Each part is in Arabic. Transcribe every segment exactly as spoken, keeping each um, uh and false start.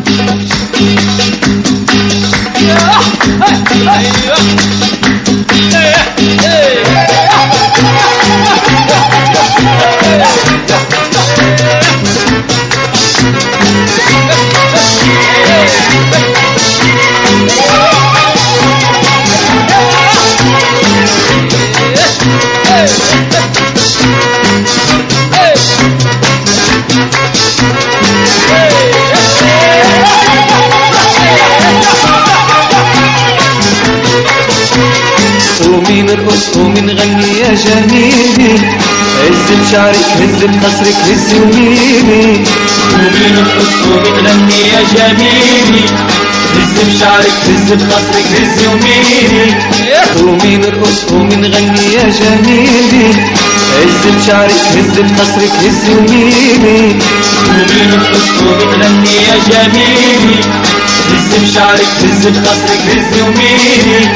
قومي نرقص قومي نغني يا جميلي، هز بشعرك هز بقصرك هز وميلي. قومي نرقص قومي نغني يا جميلي، هز بشعرك هز بقصرك هز وميلي. قومي نرقص قومي نغني يا جميلي، هز بشعرك هز بقصرك هز وميلي. قومي نرقص قومي نغني يا جميلي، هز بشعرك هز بقصرك هز وميلي.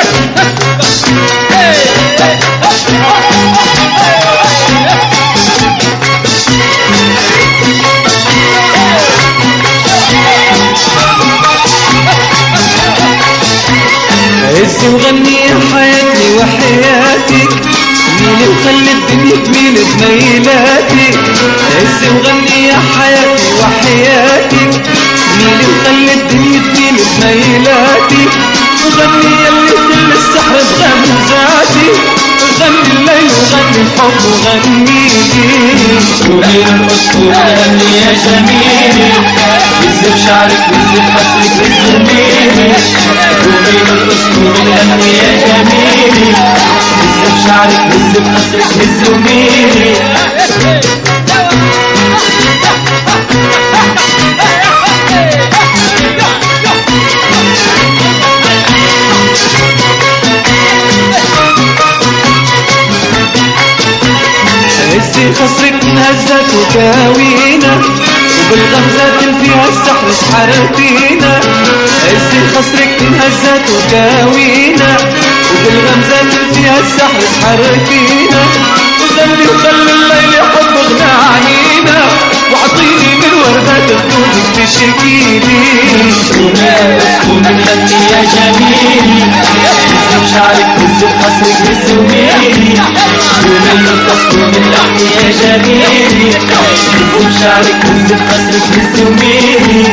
هزي وغني يا حياتي وحياتك، مين مخلي الدنيا تميل بميلاتك. هزي وغني يا حياتي وحياتك، مين مخلي الدنيا تميل بميلاتك. وغني يلي كل السحر بغمزاتي، غني الليل وغني الحب وغني لي. قومي نرقص قومي نغني يا جميلي، هز بشعرك هز بقصرك هز وميلي. قومي نرقص قومي نغني يا جميلي، هز بشعرك هز بقصرك هز وميلي. هزي خصرك انهزت وكاوينا، وبالغمزات اللي فيها السحر سحرتينا. هزي خصرك انهزت وكاوينا، وبالغمزات اللي فيها السحر سحرتينا. وغني وخلي الليل يحب غنى عنينا، واعطيني من وردات خدودك تشكيلي. قومي نرقص قومي نغني يا جميلي، هز بشعرك هز بقصرك هز وميلي. قومي نرقص قومي نغني يا جميلي، هز بشعرك هز بقصرك هز وميلي.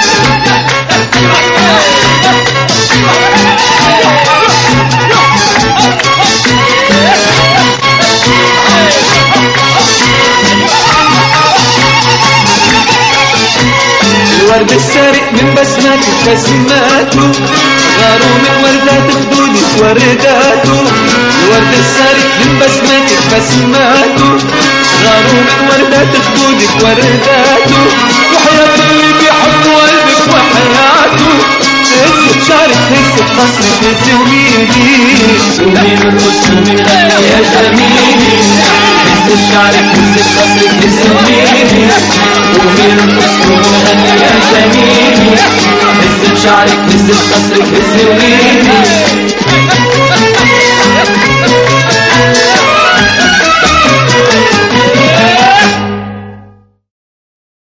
الورد السارق من بسماته بسماته، غاروا من وردات خدودك ورداته. الورد السارق من بسماته بسماته، غاروا من وردات خدودك ورداته. وحياة اللي بيحب قلبك وحياته، هز بشعرك هز بقصرك هز وميلي. قومي نرقص قومي نغني يا جميلي، هز بشعرك هز بقصرك هز وميلي. قومي نرقص قومي نغني يا جميلي، هز بشعرك هز بقصرك هز وميلي.